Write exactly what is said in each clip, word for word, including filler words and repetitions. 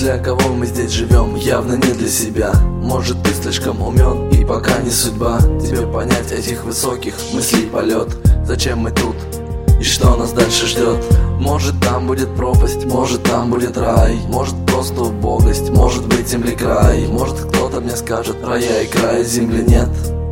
для кого мы здесь живем, явно не для себя. Может, ты слишком умен, и пока не судьба тебе понять этих высоких мыслей полет. Зачем мы тут? И что нас дальше ждет? Может, там будет пропасть, может, там будет рай, может, просто убогость, может быть, земли край. Может, кто-то мне скажет, рая и края земли нет.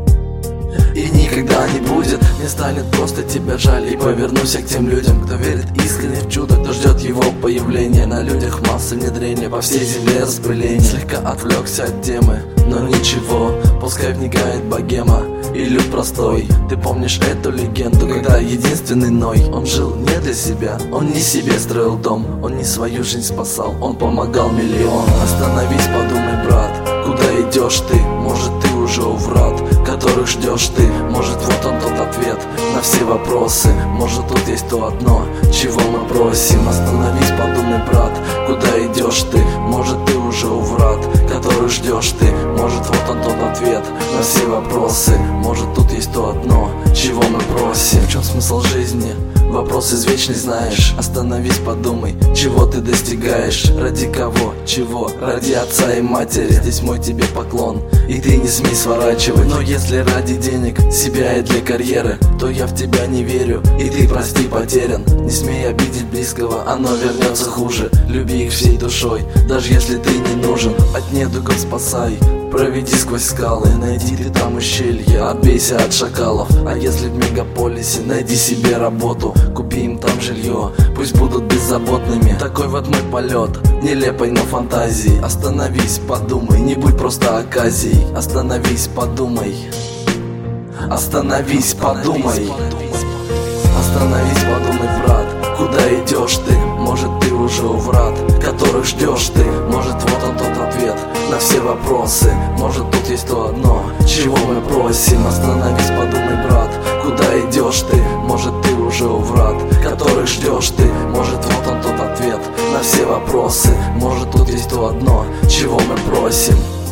И никогда не будет, мне станет просто тебя жаль. И повернусь я к тем людям, кто верит искренне в чудо, кто ждет его появления. На людях массы внедрения, по всей земле распыление. Слегка отвлекся от темы, но ничего, пускай вникает богема и люд простой. Ты помнишь эту легенду, когда единственный Ной? Он жил не для себя, он не себе строил дом, он не свою жизнь спасал, он помогал миллионам. Остановись, подумай, брат, куда идешь ты? Может, ты уже у врат, которых ждешь ты? Может, вот он тот ответ на все вопросы? Может, тут есть то одно, чего мы просим? Остановись, подумай, брат, куда идешь ты? Может, ты уже у врат, которых ждешь ты? Может, вот он тот ответ на все вопросы? Может, тут есть то одно, чего мы просим? В чем смысл жизни? Вопрос извечный, знаешь. Остановись, подумай, чего ты достигаешь? Ради кого? Чего? Ради отца и матери. Здесь мой тебе поклон, и ты не смей сворачивать. Но если ради денег, себя и для карьеры, то я в тебя не верю, и ты, прости, потерян. Не смей обидеть близкого, оно вернется хуже. Люби их всей душой, даже если ты не нужен. От недугов спасай, проведи сквозь скалы, найди ты там ущелье, отбейся от шакалов. А если в мегаполисе, найди себе работу, купи им там жилье, пусть будут беззаботными. Такой вот мой полет, нелепой, но фантазии. Остановись, подумай, не будь просто оказией. Остановись, подумай. Остановись, подумай. Остановись, подумай, брат, куда идешь ты? Может, ты уже у врат, которых ждешь ты? Может, вот он тот ответ на все вопросы? Может, тут есть то одно, чего мы просим? Остановись, подумай, брат, куда идешь ты? Может, ты уже у врат, которых ждешь ты? Может, вот он тот ответ на все вопросы? Может, тут есть то одно, чего мы просим?